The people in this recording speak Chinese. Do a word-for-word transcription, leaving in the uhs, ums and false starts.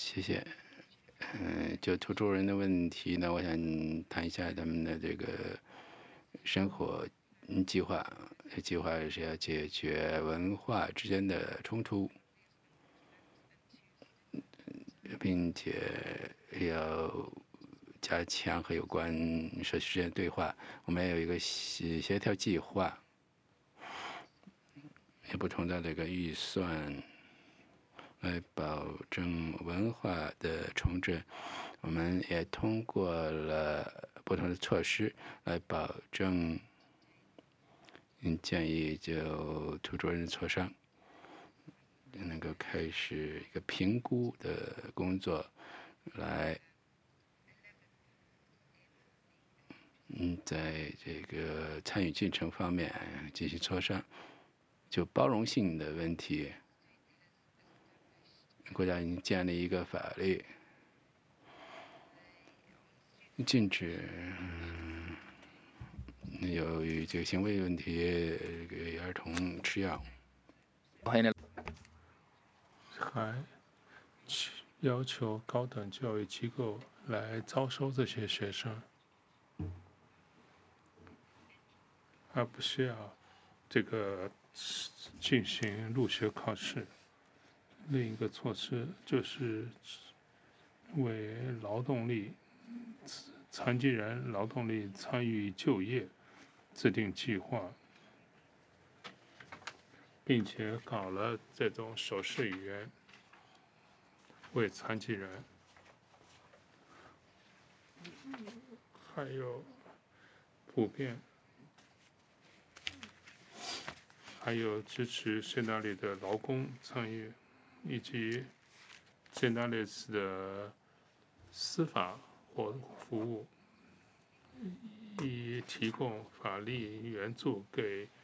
谢谢。嗯，就土著人的问题呢，我想谈一下他们的这个生活嗯计划。计划是要解决文化之间的冲突，并且要加强和有关社区之间的对话。我们要有一个协协调计划，有不同的这个预算来保证文化的重振。我们也通过了不同的措施来保证，嗯，建议就土著人磋商能够开始一个评估的工作，来，嗯，在这个参与进程方面进行磋商。就包容性的问题，国家已经建立一个法律，禁止由于这个行为问题给儿童吃药。 还要求高等教育机构来招收这些学生，而不是要这个进行入学考试。另一个措施就是为劳动力、残疾人劳动力参与就业制定计划，并且搞了这种手势语言为残疾人，还有普遍，还有支持圣达里的劳工参与，以及圣达里斯的司法或服务，以提供法律援助给